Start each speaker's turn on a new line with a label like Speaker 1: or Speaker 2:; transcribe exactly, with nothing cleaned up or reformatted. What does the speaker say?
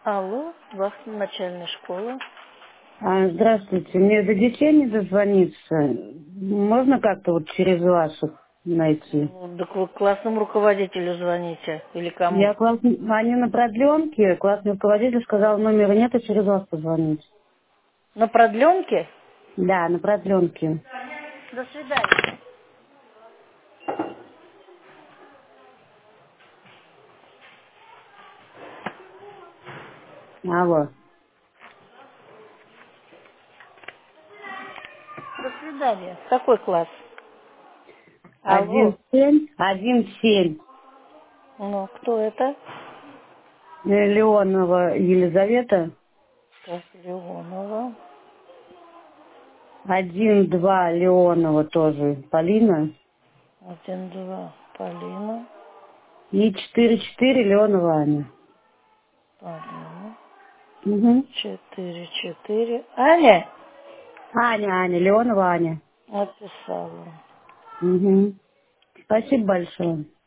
Speaker 1: Алло, Вахтина начальная школа.
Speaker 2: А, здравствуйте. Мне до детей не дозвониться. Можно как-то вот через ваших найти?
Speaker 1: Ну, так вы классному руководителю звоните или кому?
Speaker 2: Я класс... Они на продленке. Классный руководитель сказал, номера нет, а через вас позвонить.
Speaker 1: На продленке?
Speaker 2: Да, на продленке.
Speaker 1: До свидания.
Speaker 2: Алло.
Speaker 1: До свидания. Какой класс?
Speaker 2: Один
Speaker 1: Алло.
Speaker 2: семь, один семь.
Speaker 1: Ну, кто это?
Speaker 2: Леонова Елизавета.
Speaker 1: Так, Леонова.
Speaker 2: Один два Леонова тоже Полина.
Speaker 1: Один, два, Полина.
Speaker 2: И четыре четыре Леонова Аня.
Speaker 1: Полина.
Speaker 2: Угу.
Speaker 1: Четыре, четыре. Аня?
Speaker 2: Аня, Аня, Леонова Аня.
Speaker 1: Написала.
Speaker 2: Угу. Спасибо большое.